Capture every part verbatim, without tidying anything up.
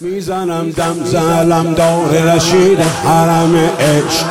میزنم دم زلم دار رشید حرم عشق،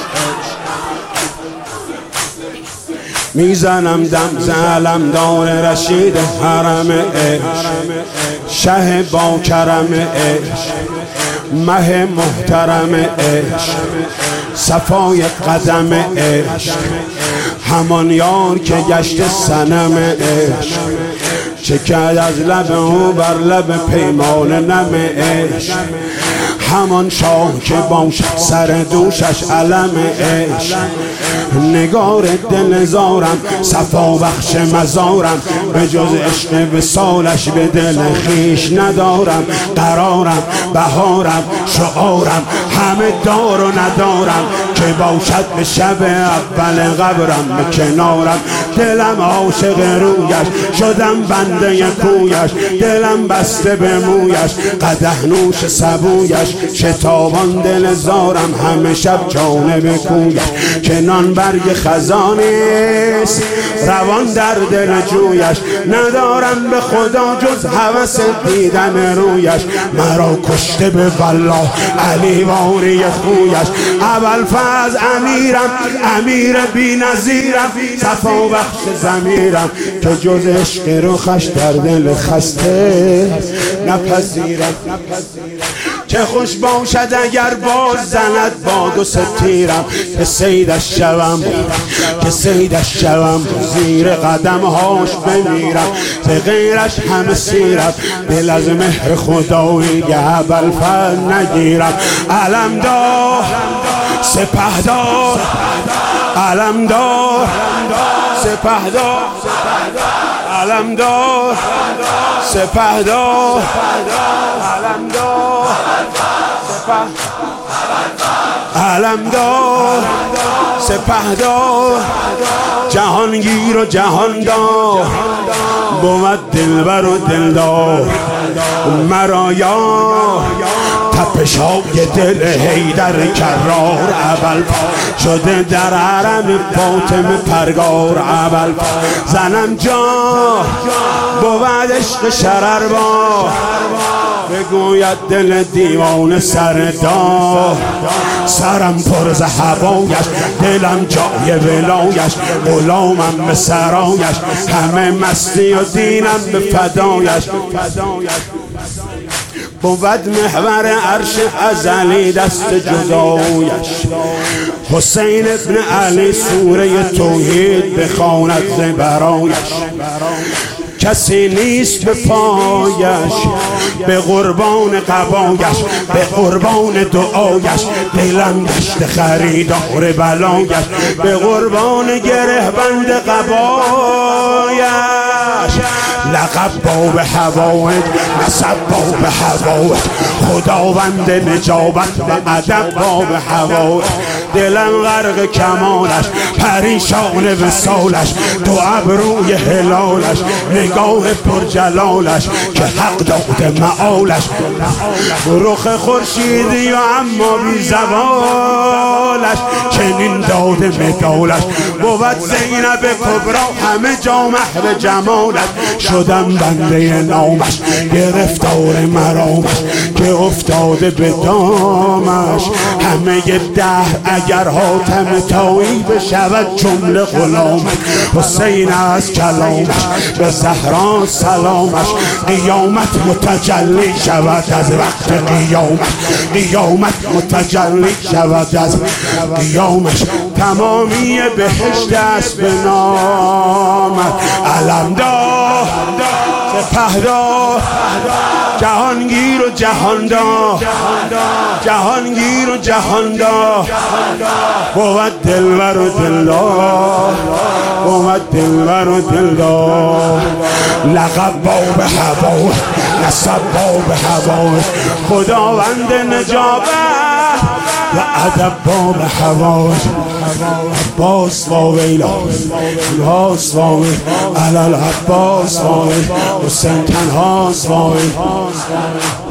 میزنم دم زلم دار رشید حرم عشق، شه با کرم عشق، مه محترم عشق، صفای قدم عشق، همان یار که گشت صنم عشق، چکد از لب او بر لب پیمان نم عشق، همان شاه که باشد سر دوشش علم عشق، نگار دل زارم صفا بخش مزارم، به جز عشق وصالش به دل خویش ندارم، قرارم بهارم شعارم همه دار و ندارم، که باشد به شب اول قبرم به کنارم، دلم عاشق رویش شدم بنده کویش، دلم بسته به مویش قدح نوش سبویش، شتابان دل زارم همه شب جانب کویش، که نان برگ خزانیست روان در دل جویش، ندارم به خدا جز هوس دیدن رویش، مرا کشته به والله علی واری خویش، اول فاز امیرم امیر بی نظیرم، صفا بخش ضمیرم که جز عشق رخش در دل خسته نپذیرم، چه خوش باشد اگر باز زند باد و ستیرم، که صیدش شوم که صیدش شوم زیر قدم هاش بمیرم، ز غیرش همه سیرم دل از مهر خدایی اول فر نگیرم، علمدار سپهدار علمدار سپهدار علمدار سپهدار علمدار علمدار سپهدار، جهانگیر و جهاندار بود دلبر و دلدار، مرا یار تپشای دل حیدر کرار، اول شده در حرم فاطمه پرگار، اول زنم جا بود عشق شرربار، بگوید دل دیوان سردار، سرم پر ز هوایش دلم جای ولایش، غلامم به سرایش همه مستی و دینم به فدایش، بود محور عرش ازلی دست جدایش، حسین ابن علی سوره توحید بخواند ز برایش، کسی نیست به پایش به قربان قبایش، به قربان دعایش دلم گشت خریدار بلایش، به قربان گره بند قبایش، لقب باب حوائج نسب باب حوائج، خداوند نجابت و ادب باب حوائج، دلم غرق کمالش پریشان وصالش، دو ابروی هلالش نگاه پرجلالش، که حق داده معالش، رخ خورشیدی و اما بی زوالش، چنین داده مدالش، بود زینب کبرا همه جا محو جمالش، شدم بنده نامش گرفتار مرامش، که افتاده به دامش همه دهر اگر حاتم طایی بشود جمله غلامش، حسین از کلامش به زهرا سلامش، قیامت متجلی شود از وقت قیامش، قیامت متجلی شود از قیامش، تمامی بهشت است به نامش، علمدار سپهدار جهانگیر و جهاندار، جهانگیر و جهاندار، بود دلبر و دلدار، بود دلبر و دلدار، لقب باب هوا نسب باب هوا، خداوند نجابت و ادب باب حوائج، عباس و ویلا عباس و ویلا علال عباس و ویلا حسین تنهاست و ویلا.